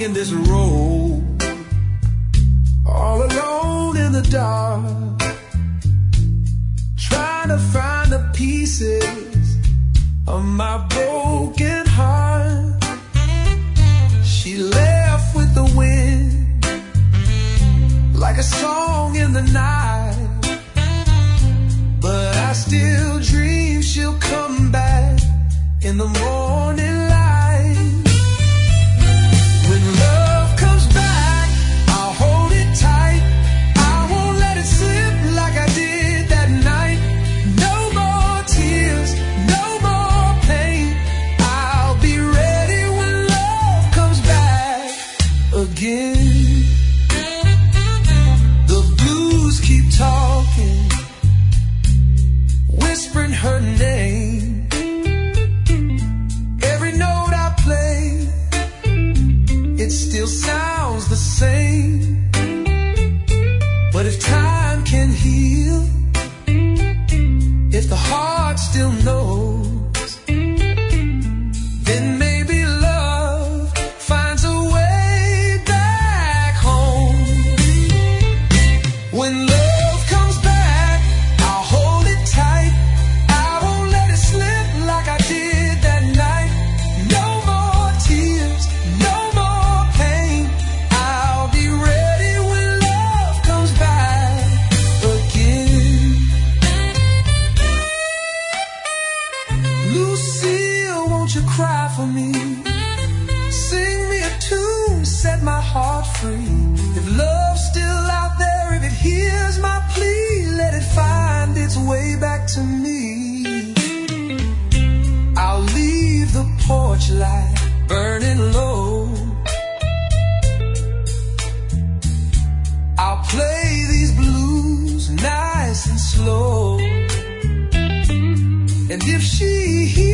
walking this road, all alone in the dark, trying to find the pieces of my broken heart. She left with the wind, like a song in the night, but I still dream she'll come back in the morning light. When love comes back, I'll hold it tight. I won't let it slip like I did that night. No more tears, no more pain. I'll be ready when love comes back again. The blues keep talking, whispering her name. Every note I play, it still sounds the same. But if time can heal, if the heart still knows, then maybe love finds a way back home. When love comes back, I'll hold it tight. I won't let it slip like I did that night. No more tears, no more pain. I'll be ready when love comes back again. Lucille, won't you cry for me? Sing me a tune, set my heart free. If love's still out there, if it hears my plea, let it find its way back to me. I'll leave the porch light burning low. I'll play these blues nice and slow. And if she